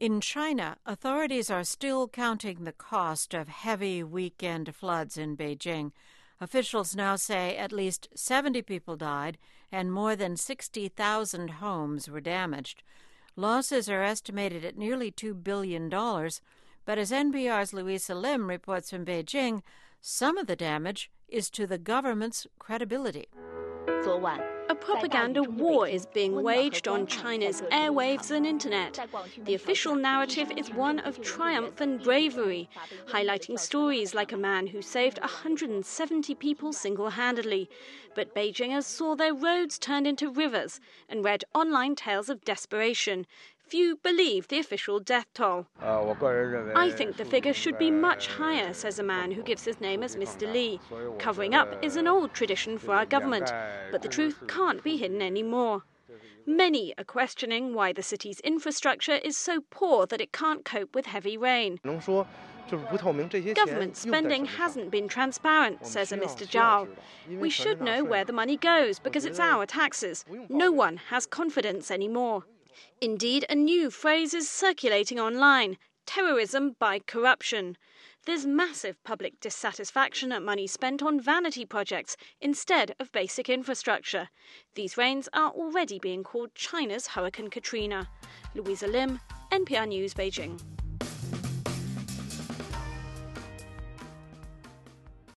In China, authorities are still counting the cost of heavy weekend floods in Beijing. Officials now say at least 70 people died and more than 60,000 homes were damaged. Losses are estimated at nearly $2 billion, but as NPR's Louisa Lim reports from Beijing, some of the damage is to the government's credibility. A propaganda war is being waged on China's airwaves and internet. The official narrative is one of triumph and bravery, highlighting stories like a man who saved 170 people single-handedly. But Beijingers saw their roads turned into rivers and read online tales of desperation. Few believe the official death toll. I think the figure should be much higher, says a man who gives his name as Mr. Li. Covering up is an old tradition for our government, but the truth can't be hidden anymore. Many are questioning why the city's infrastructure is so poor that it can't cope with heavy rain. Government spending hasn't been transparent, says a Mr. Zhao. We should know where the money goes because it's our taxes. No one has confidence anymore. Indeed, a new phrase is circulating online: terrorism by corruption. There's massive public dissatisfaction at money spent on vanity projects instead of basic infrastructure. These rains are already being called China's Hurricane Katrina. Louisa Lim, NPR News, Beijing.